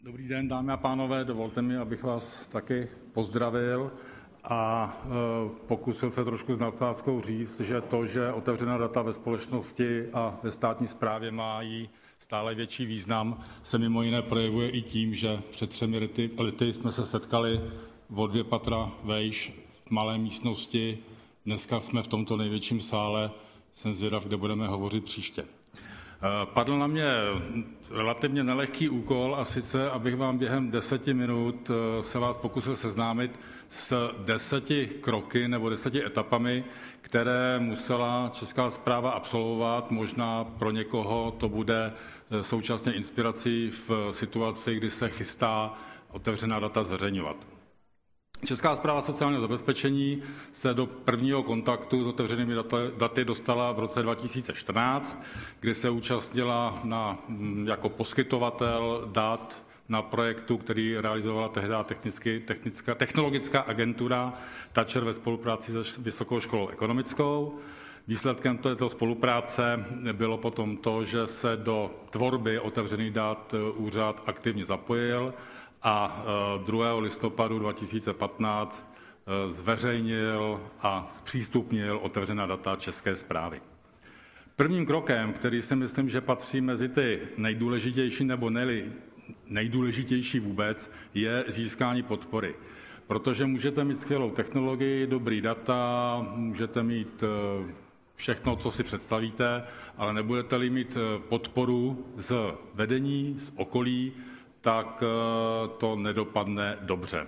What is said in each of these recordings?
Dobrý den, dámy a pánové, dovolte mi, abych vás taky pozdravil a pokusil se trošku s nadsázkou říct, že to, že otevřená data ve společnosti a ve státní správě mají stále větší význam, se mimo jiné projevuje i tím, že před 3 lety jsme se setkali o 2 patra vejš v malé místnosti. Dneska jsme v tomto největším sále. Jsem zvědav, kde budeme hovořit příště. Padl na mě relativně nelehký úkol, a sice, abych vám během 10 minut se vás pokusil seznámit s 10 kroky nebo 10 etapami, které musela Česká správa absolvovat. Možná pro někoho to bude současně inspirací v situaci, kdy se chystá otevřená data zveřejňovat. Česká správa sociálního zabezpečení se do prvního kontaktu s otevřenými daty dostala v roce 2014, kdy se účastnila jako poskytovatel dat na projektu, který realizovala tehdy technologická agentura TAČR ve spolupráci s Vysokou školou ekonomickou. Výsledkem této spolupráce bylo potom to, že se do tvorby otevřených dat úřad aktivně zapojil a 2. listopadu 2015 zveřejnil a zpřístupnil otevřená data České správy. Prvním krokem, který si myslím, že patří mezi ty nejdůležitější nebo nejdůležitější vůbec, je získání podpory. Protože můžete mít skvělou technologii, dobrý data, můžete mít všechno, co si představíte, ale nebudete-li mít podporu z vedení, z okolí, tak to nedopadne dobře.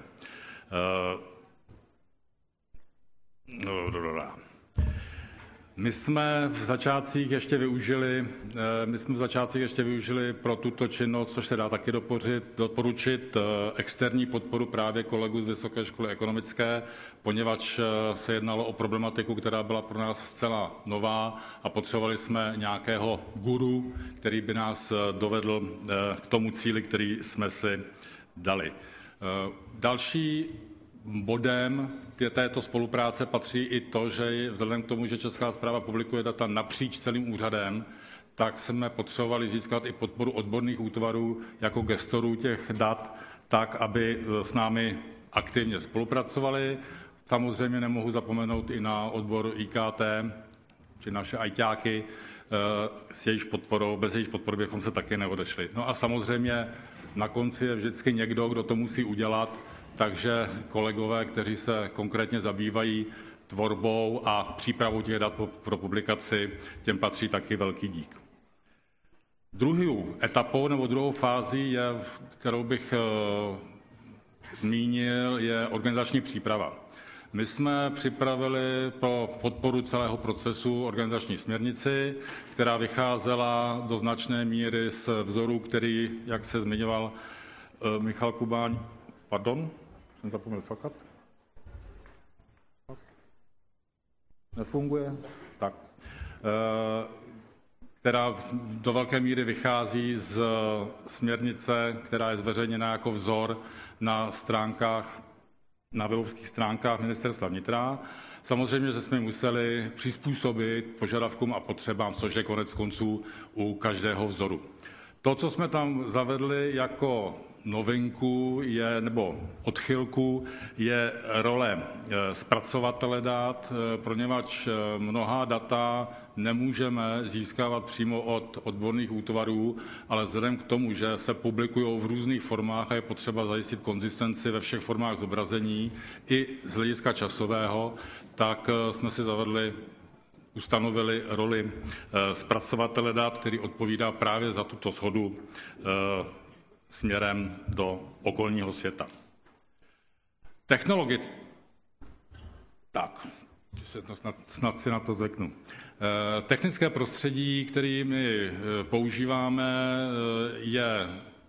My jsme v začátcích ještě využili pro tuto činnost, což se dá taky doporučit, externí podporu právě kolegů z Vysoké školy ekonomické, poněvadž se jednalo o problematiku, která byla pro nás zcela nová a potřebovali jsme nějakého guru, který by nás dovedl k tomu cíli, který jsme si dali. Další bodem této spolupráce patří i to, že vzhledem k tomu, že Česká správa publikuje data napříč celým úřadem, tak jsme potřebovali získat i podporu odborných útvarů jako gestorů těch dat, tak, aby s námi aktivně spolupracovali. Samozřejmě nemohu zapomenout i na odbor IKT, či naše ajťáky, s jejíž podporou, bez jejíž podpory bychom se taky neodešli. No a samozřejmě na konci je vždycky někdo, kdo to musí udělat, takže kolegové, kteří se konkrétně zabývají tvorbou a přípravou těch dat pro publikaci, těm patří taky velký dík. Druhou etapou nebo druhou fází, kterou bych zmínil, je organizační příprava. My jsme připravili pro podporu celého procesu organizační směrnici, která vycházela do značné míry z vzoru, který, jak se zmiňoval Michal Kubáň, pardon, jsem zapomněl cakat. Nefunguje? Tak. Která do velké míry vychází z směrnice, která je zveřejněna jako vzor na webovských stránkách Ministerstva vnitra. Samozřejmě, že jsme museli přizpůsobit požadavkům a potřebám, což je konec konců u každého vzoru. To, co jsme tam zavedli jako novinku nebo odchylku, je role zpracovatele dat, poněvadž mnohá data nemůžeme získávat přímo od odborných útvarů, ale vzhledem k tomu, že se publikují v různých formách a je potřeba zajistit konzistenci ve všech formách zobrazení i z hlediska časového, tak jsme si ustanovili roli zpracovatele dat, který odpovídá právě za tuto shodu směrem do okolního světa. Snad si na to zvyknu. Technické prostředí, které my používáme, je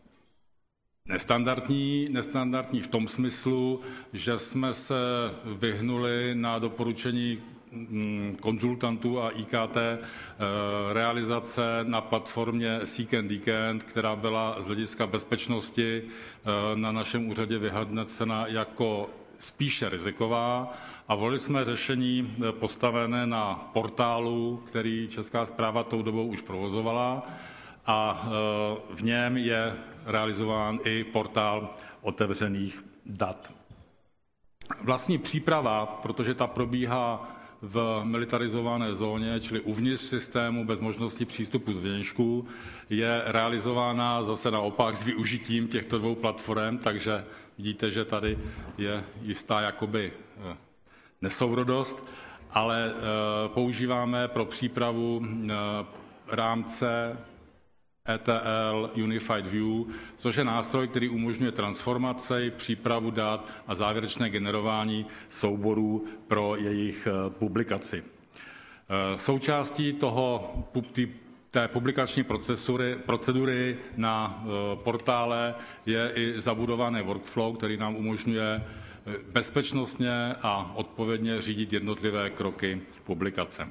nestandardní v tom smyslu, že jsme se vyhnuli na doporučení konzultantů a IKT realizace na platformě Seek and Decant, která byla z hlediska bezpečnosti na našem úřadě vyhodnocena jako spíše riziková a volili jsme řešení postavené na portálu, který Česká správa tou dobou už provozovala a v něm je realizován i portál otevřených dat. Vlastní příprava, protože ta probíhá v militarizované zóně, čili uvnitř systému bez možnosti přístupu zvnějšku, je realizována zase naopak s využitím těchto dvou platform, takže vidíte, že tady je jistá jakoby nesourodost, ale používáme pro přípravu rámce ETL Unified View, což je nástroj, který umožňuje transformaci, přípravu dat a závěrečné generování souborů pro jejich publikaci. Součástí té publikační procedury na portále je i zabudovaný workflow, který nám umožňuje bezpečnostně a odpovědně řídit jednotlivé kroky publikace.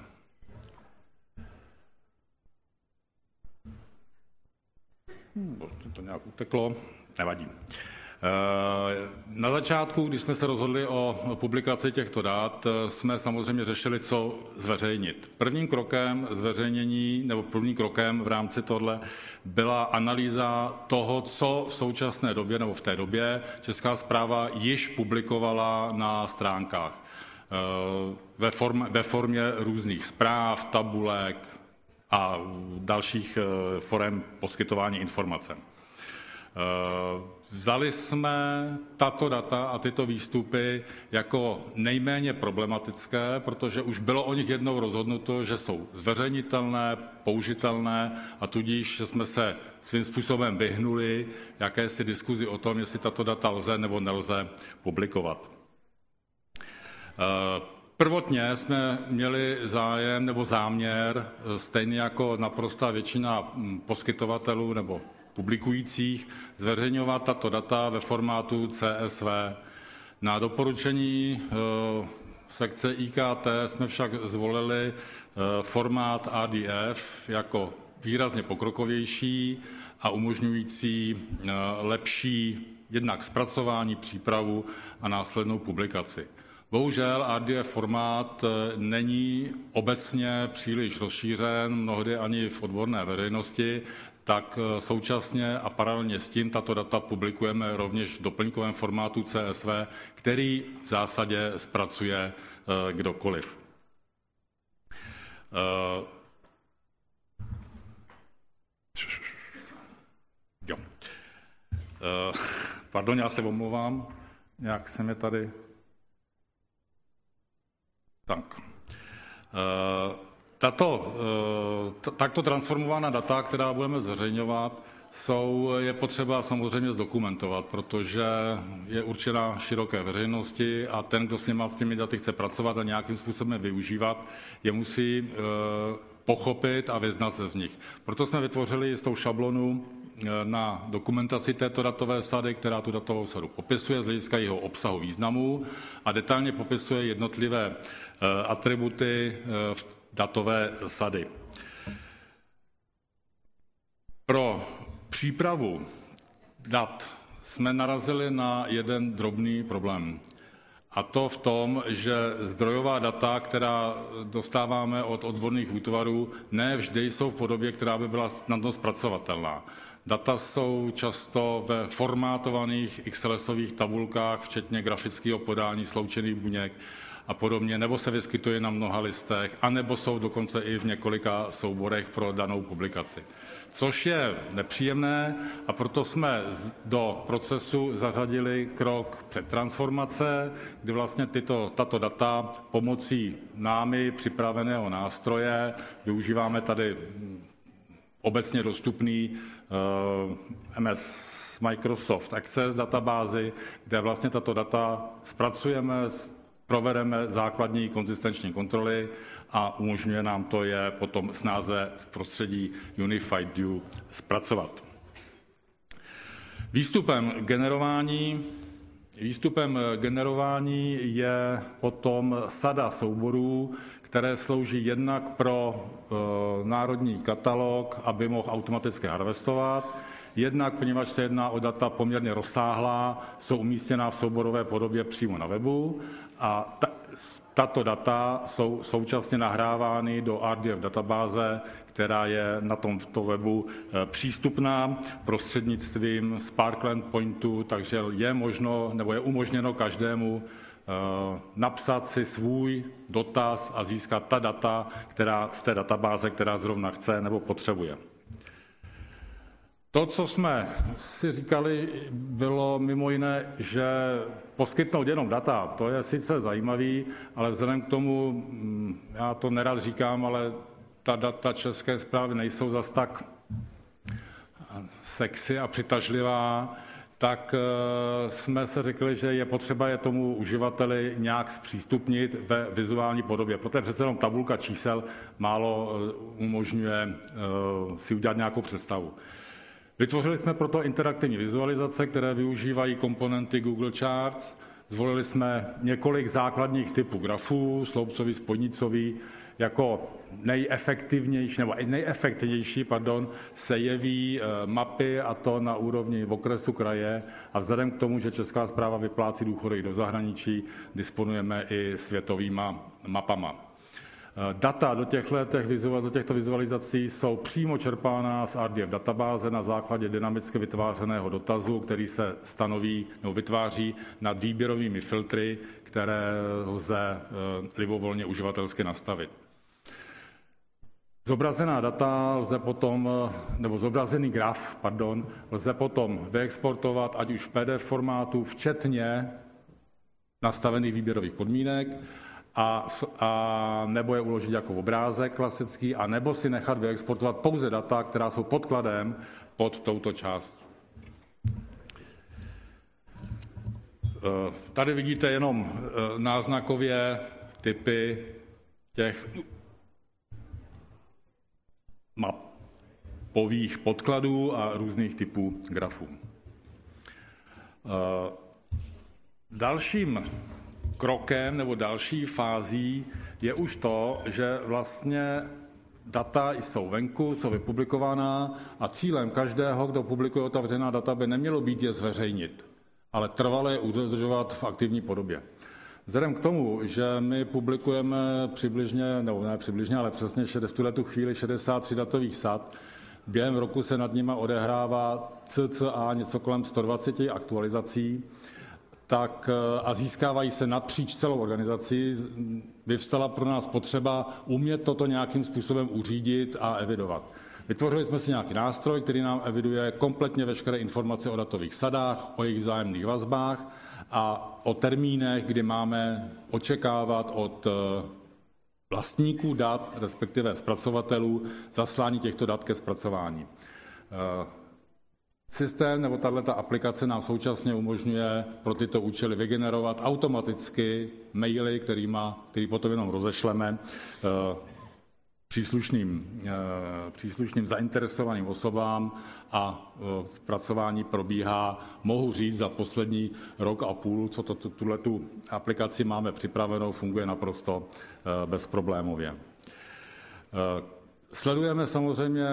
To nějak uteklo, nevadí. Na začátku, když jsme se rozhodli o publikaci těchto dat, jsme samozřejmě řešili, co zveřejnit. Prvním krokem zveřejnění, nebo prvním krokem v rámci tohle byla analýza toho, co v současné době, nebo v té době Česká správa již publikovala na stránkách ve formě různých zpráv, tabulek a dalších forem poskytování informace. Vzali jsme tato data a tyto výstupy jako nejméně problematické, protože už bylo o nich jednou rozhodnuto, že jsou zveřejnitelné, použitelné a tudíž jsme se svým způsobem vyhnuli jakési diskuzi o tom, jestli tato data lze nebo nelze publikovat. Prvotně jsme měli zájem nebo záměr, stejně jako naprostá většina poskytovatelů nebo publikujících, zveřejňovat tato data ve formátu CSV. Na doporučení sekce IKT jsme však zvolili formát ADF jako výrazně pokrokovější a umožňující lepší jednak zpracování, přípravu a následnou publikaci. Bohužel RDF formát není obecně příliš rozšířen, mnohdy ani v odborné veřejnosti, tak současně a paralelně s tím tato data publikujeme rovněž v doplňkovém formátu CSV, který v zásadě zpracuje kdokoliv. Jo. Pardon, já se omlouvám, nějak se mi tady... Tak. Takto transformovaná data, která budeme zveřejňovat, je potřeba samozřejmě zdokumentovat, protože je určena široké veřejnosti a ten, kdo s těmi daty chce pracovat a nějakým způsobem využívat, je musí pochopit a vyznat se z nich. Proto jsme vytvořili jistou šablonu na dokumentaci této datové sady, která tu datovou sadu popisuje z hlediska jeho obsahu významu a detailně popisuje jednotlivé atributy datové sady. Pro přípravu dat jsme narazili na jeden drobný problém. A to v tom, že zdrojová data, která dostáváme od odborných útvarů, ne vždy jsou v podobě, která by byla snadno zpracovatelná. Data jsou často ve formátovaných XLS-ových tabulkách, včetně grafického podání sloučených buněk a podobně, nebo se vyskytuje na mnoha listech, anebo jsou dokonce i v několika souborech pro danou publikaci. Což je nepříjemné a proto jsme do procesu zařadili krok předtransformace, kdy vlastně tato data pomocí námi připraveného nástroje, využíváme tady obecně dostupný MS Microsoft Access databázi, kde vlastně tato data zpracujeme, provedeme základní konzistenční kontroly a umožňuje nám to je potom snáze v prostředí Unified View zpracovat. Výstupem generování je potom sada souborů, které slouží jednak pro národní katalog, aby mohl automaticky harvestovat, Jednak, poněvadž se jedná o data poměrně rozsáhlá, jsou umístěná v souborové podobě přímo na webu a tato data jsou současně nahrávány do RDF databáze, která je na tomto webu přístupná prostřednictvím Spark Endpointu, takže je možno nebo je umožněno každému napsat si svůj dotaz a získat ta data, z té databáze, která zrovna chce nebo potřebuje. To, co jsme si říkali, bylo mimo jiné, že poskytnout jenom data, to je sice zajímavý, ale vzhledem k tomu, já to nerad říkám, ale ta data České správy nejsou zas tak sexy a přitažlivá, tak jsme se řekli, že je potřeba je tomu uživateli nějak zpřístupnit ve vizuální podobě. Protože přece jenom tabulka čísel málo umožňuje si udělat nějakou představu. Vytvořili jsme proto interaktivní vizualizace, které využívají komponenty Google Charts. Zvolili jsme několik základních typů grafů, sloupcový, spojnicový. Jako nejefektivnější se jeví mapy, a to na úrovni okresu, kraje, a vzhledem k tomu, že Česká správa vyplácí důchody do zahraničí, disponujeme i světovýma mapama. Data do těchto vizualizací jsou přímo čerpána z RDF databáze na základě dynamicky vytvářeného dotazu, který se stanoví nebo vytváří nad výběrovými filtry, které lze libovolně uživatelsky nastavit. Zobrazená data zobrazený graf, lze potom vyexportovat, ať už v PDF formátu, včetně nastavených výběrových podmínek, a nebo je uložit jako obrázek klasický, a nebo si nechat vyexportovat pouze data, která jsou podkladem pod touto částí. Tady vidíte jenom náznakově typy těch mapových podkladů a různých typů grafů. Dalším krokem nebo další fází je už to, že vlastně data jsou venku, jsou vypublikovaná a cílem každého, kdo publikuje otevřená data, by nemělo být je zveřejnit, ale trvale je udržovat v aktivní podobě. Vzhledem k tomu, že my publikujeme ale přesně v tuhletu chvíli 63 datových sad, během roku se nad nimi odehrává cca něco kolem 120 aktualizací, tak a získávají se napříč celou organizací, vyvstala pro nás potřeba umět toto nějakým způsobem uřídit a evidovat. Vytvořili jsme si nějaký nástroj, který nám eviduje kompletně veškeré informace o datových sadách, o jejich vzájemných vazbách a o termínech, kdy máme očekávat od vlastníků dat, respektive zpracovatelů, zaslání těchto dat ke zpracování. Systém nebo tato aplikace nám současně umožňuje pro tyto účely vygenerovat automaticky maily, který potom jenom rozešleme příslušným zainteresovaným osobám a zpracování probíhá, mohu říct, za poslední rok a půl, co tuhletu aplikaci máme připravenou, funguje naprosto bezproblémově. Sledujeme samozřejmě,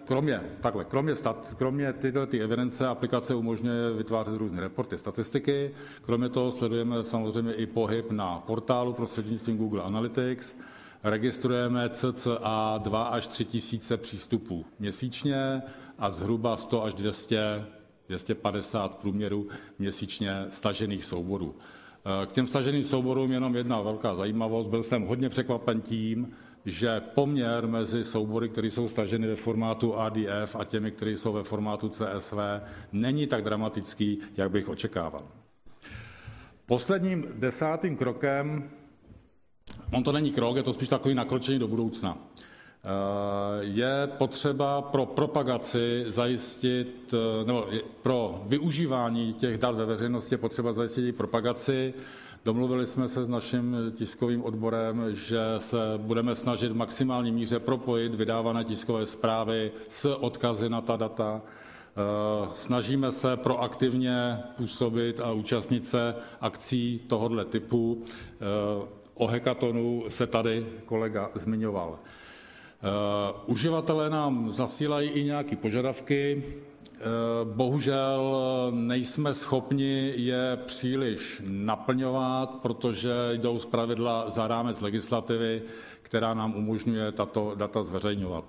kromě tyto evidence, aplikace umožňuje vytvářet různé reporty, statistiky. Kromě toho sledujeme samozřejmě i pohyb na portálu prostřednictvím Google Analytics. Registrujeme cca 2 až 3 tisíce přístupů měsíčně a zhruba 100 až 250 průměrů měsíčně stažených souborů. K těm staženým souborům jenom jedna velká zajímavost. Byl jsem hodně překvapen tím, že poměr mezi soubory, které jsou staženy ve formátu RDF a těmi, které jsou ve formátu CSV, není tak dramatický, jak bych očekával. Posledním 10. krokem, on to není krok, je to spíš takový nakročení do budoucna, je potřeba pro propagaci zajistit, nebo pro využívání těch dat ve veřejnosti je potřeba zajistit propagaci. Domluvili jsme se s naším tiskovým odborem, že se budeme snažit v maximální míře propojit vydávané tiskové zprávy s odkazy na ta data. Snažíme se proaktivně působit a účastnit se akcí tohoto typu. O hackathonu se tady kolega zmiňoval. Uživatelé nám zasílají i nějaké požadavky. Bohužel nejsme schopni je příliš naplňovat, protože jdou zpravidla za rámec legislativy, která nám umožňuje tato data zveřejňovat.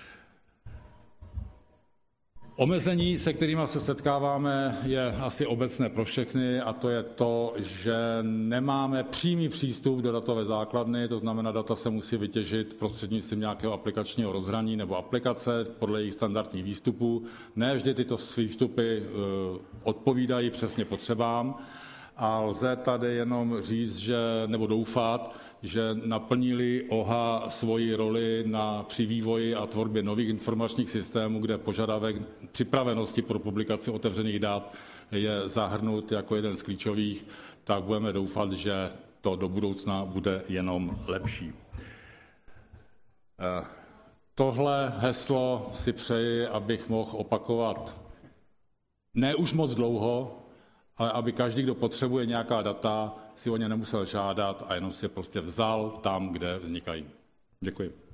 Omezení, se kterými se setkáváme, je asi obecné pro všechny a to je to, že nemáme přímý přístup do datové základny, to znamená, data se musí vytěžit prostřednictvím nějakého aplikačního rozhraní nebo aplikace podle jejich standardních výstupů. Ne vždy tyto výstupy odpovídají přesně potřebám a lze tady jenom říct, nebo doufat, že naplní-li OHA svoji roli při vývoji a tvorbě nových informačních systémů, kde požadavek připravenosti pro publikaci otevřených dat je zahrnut jako jeden z klíčových, tak budeme doufat, že to do budoucna bude jenom lepší. Tohle heslo si přeji, abych mohl opakovat ne už moc dlouho, ale aby každý, kdo potřebuje nějaká data, si o ně nemusel žádat a jenom si je prostě vzal tam, kde vznikají. Děkuji.